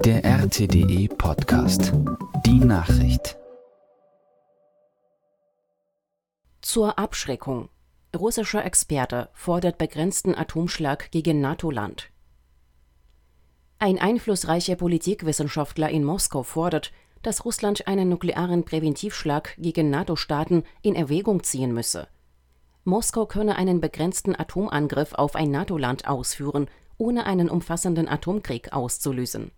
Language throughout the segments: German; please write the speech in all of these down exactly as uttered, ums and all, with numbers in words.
Der R T D E-Podcast. Die Nachricht. Zur Abschreckung. Russischer Experte fordert begrenzten Atomschlag gegen NATO-Land. Ein einflussreicher Politikwissenschaftler in Moskau fordert, dass Russland einen nuklearen Präventivschlag gegen NATO-Staaten in Erwägung ziehen müsse. Moskau könne einen begrenzten Atomangriff auf ein NATO-Land ausführen, ohne einen umfassenden Atomkrieg auszulösen.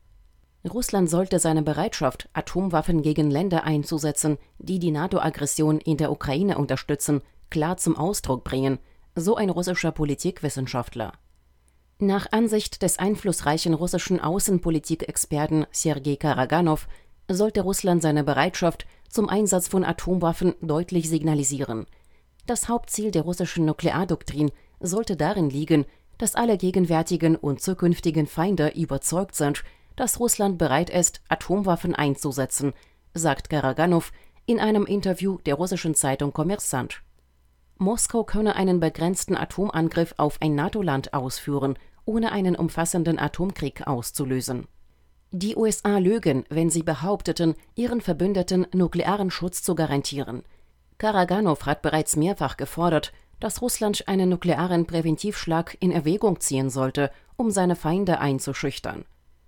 Russland sollte seine Bereitschaft, Atomwaffen gegen Länder einzusetzen, die die NATO-Aggression in der Ukraine unterstützen, klar zum Ausdruck bringen, so ein russischer Politikwissenschaftler. Nach Ansicht des einflussreichen russischen Außenpolitikexperten Sergei Karaganow sollte Russland seine Bereitschaft zum Einsatz von Atomwaffen deutlich signalisieren. Das Hauptziel der russischen Nukleardoktrin sollte darin liegen, dass alle gegenwärtigen und zukünftigen Feinde überzeugt sind, dass Russland bereit ist, Atomwaffen einzusetzen, sagt Karaganow in einem Interview der russischen Zeitung Kommersant. Moskau könne einen begrenzten Atomangriff auf ein NATO-Land ausführen, ohne einen umfassenden Atomkrieg auszulösen. Die U S A lügen, wenn sie behaupteten, ihren Verbündeten nuklearen Schutz zu garantieren. Karaganow hat bereits mehrfach gefordert, dass Russland einen nuklearen Präventivschlag in Erwägung ziehen sollte, um seine Feinde einzuschüchtern.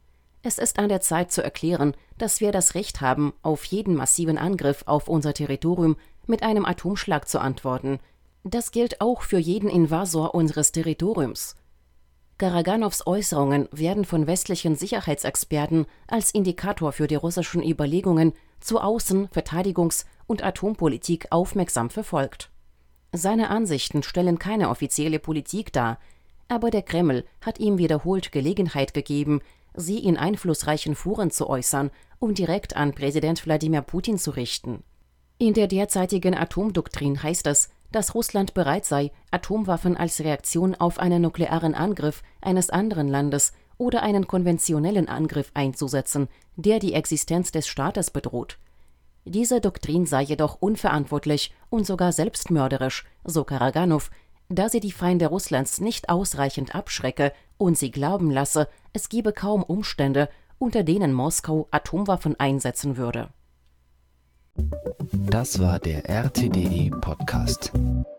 Es ist an der Zeit zu erklären, dass wir das Recht haben, auf jeden massiven Angriff auf unser Territorium mit einem Atomschlag zu antworten. Das gilt auch für jeden Invasor unseres Territoriums. Karaganows Äußerungen werden von westlichen Sicherheitsexperten als Indikator für die russischen Überlegungen zur Außen-, Verteidigungs- und Atompolitik aufmerksam verfolgt. Seine Ansichten stellen keine offizielle Politik dar, aber der Kreml hat ihm wiederholt Gelegenheit gegeben, sie in einflussreichen Foren zu äußern, um direkt an Präsident Wladimir Putin zu richten. In der derzeitigen Atomdoktrin heißt es, dass Russland bereit sei, Atomwaffen als Reaktion auf einen nuklearen Angriff eines anderen Landes oder einen konventionellen Angriff einzusetzen, der die Existenz des Staates bedroht. Diese Doktrin sei jedoch unverantwortlich und sogar selbstmörderisch, so Karaganow, da sie die Feinde Russlands nicht ausreichend abschrecke und sie glauben lasse, es gebe kaum Umstände, unter denen Moskau Atomwaffen einsetzen würde. Das war der R T D E-Podcast.